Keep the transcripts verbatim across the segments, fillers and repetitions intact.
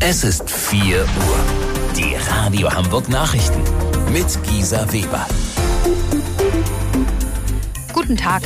Es ist vier Uhr. Die Radio Hamburg Nachrichten mit Gisa Weber. Guten Tag.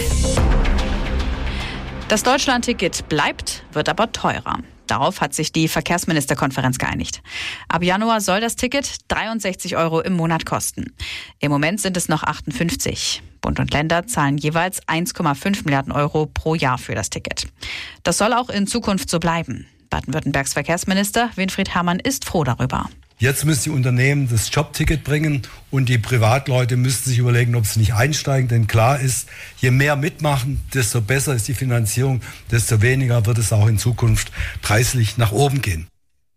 Das Deutschland-Ticket bleibt, wird aber teurer. Darauf hat sich die Verkehrsministerkonferenz geeinigt. Ab Januar soll das Ticket dreiundsechzig Euro im Monat kosten. Im Moment sind es noch achtundfünfzig. Bund und Länder zahlen jeweils eins Komma fünf Milliarden Euro pro Jahr für das Ticket. Das soll auch in Zukunft so bleiben. Baden-Württembergs Verkehrsminister Winfried Herrmann ist froh darüber. Jetzt müssen die Unternehmen das Jobticket bringen und die Privatleute müssten sich überlegen, ob sie nicht einsteigen. Denn klar ist, je mehr mitmachen, desto besser ist die Finanzierung, desto weniger wird es auch in Zukunft preislich nach oben gehen.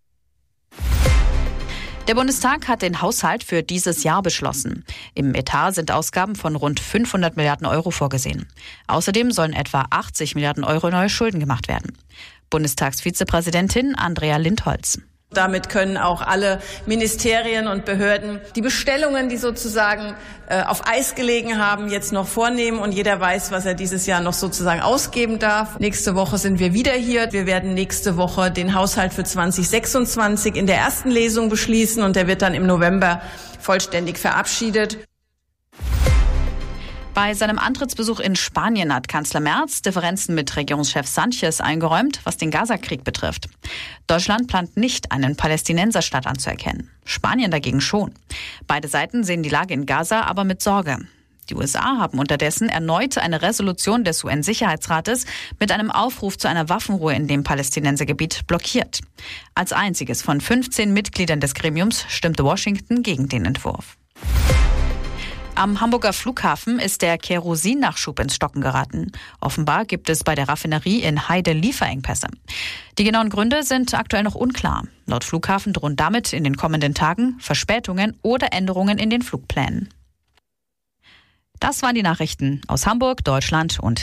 Der Bundestag hat den Haushalt für dieses Jahr beschlossen. Im Etat sind Ausgaben von rund fünfhundert Milliarden Euro vorgesehen. Außerdem sollen etwa achtzig Milliarden Euro neue Schulden gemacht werden. Bundestagsvizepräsidentin Andrea Lindholz. Damit können auch alle Ministerien und Behörden die Bestellungen, die sozusagen äh, auf Eis gelegen haben, jetzt noch vornehmen und jeder weiß, was er dieses Jahr noch sozusagen ausgeben darf. Nächste Woche sind wir wieder hier. Wir werden nächste Woche den Haushalt für zwanzig sechsundzwanzig in der ersten Lesung beschließen und der wird dann im November vollständig verabschiedet. Bei seinem Antrittsbesuch in Spanien hat Kanzler Merz Differenzen mit Regierungschef Sánchez eingeräumt, was den Gaza-Krieg betrifft. Deutschland plant nicht, einen Palästinenserstaat anzuerkennen. Spanien dagegen schon. Beide Seiten sehen die Lage in Gaza aber mit Sorge. Die U S A haben unterdessen erneut eine Resolution des U N-Sicherheitsrates mit einem Aufruf zu einer Waffenruhe in dem Palästinensergebiet blockiert. Als einziges von fünfzehn Mitgliedern des Gremiums stimmte Washington gegen den Entwurf. Am Hamburger Flughafen ist der Kerosinnachschub ins Stocken geraten. Offenbar gibt es bei der Raffinerie in Heide Lieferengpässe. Die genauen Gründe sind aktuell noch unklar. Laut Flughafen drohen damit in den kommenden Tagen Verspätungen oder Änderungen in den Flugplänen. Das waren die Nachrichten aus Hamburg, Deutschland und